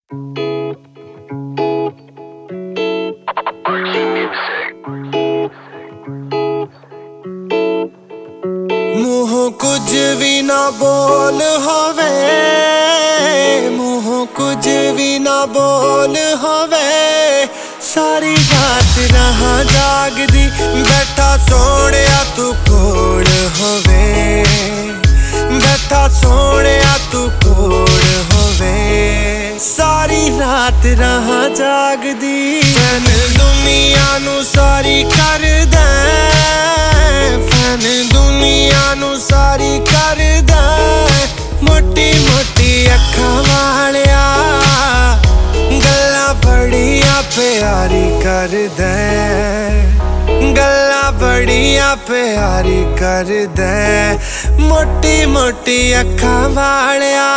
मूहों कुछ भी ना बोल होवे, मूहों कुछ भी ना बोल होवे, सारी रात रहा जागदी बैठा सोहणिया तू कोल होवे, बैठा सोहणिया तू कोल होवे, सारी रात रहा जागदी फैन दुनिया नू सारी कर दे, फैन दुनिया नू सारी कर दे, मोटी मोटी अखां वालिया गल्लां बड़ियां प्यारी कर दे, गल्लां बड़ियां प्यारी कर दे, मोटी मोटी अखां वालिया।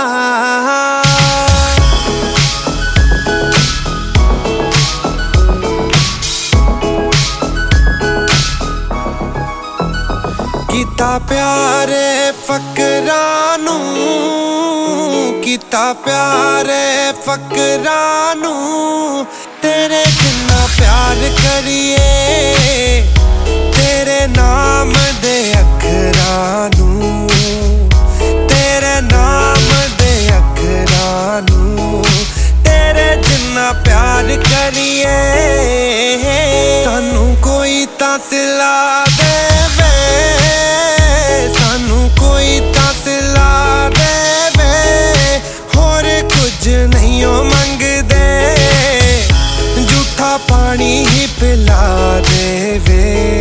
कीता प्यारे फकरां नू, कीता प्यारे फकरां नू, तेरे जिन्ना प्यार करिए तेरे नाम दे अखरां नू, तेरे नाम दे अखरां नू, तेरे जिन्ना प्यार करिए सानू कोई तां सिला देवे, सानू कोई तां सिला देवे, होर कुछ नहीं ओ मंगदे, झूठा पानी ही पिला देवे,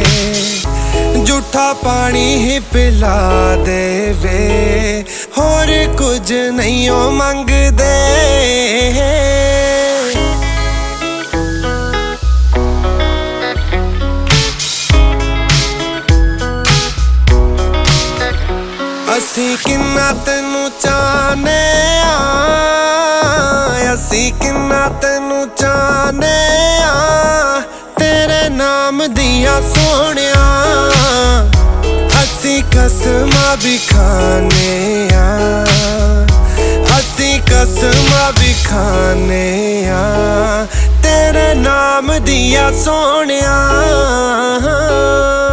झूठा पानी ही पिला देवे, होर कुछ नहीं ओ मंगदे। असी किन्ना तेनू चाहने आ, असी किन्ना तेनू चाहने आ, तेरे नाम दिया सोहणिया असी कसमां भी खाने आ, असी कसमां भी खाने आ, तेरे नाम दिया सोहणिया।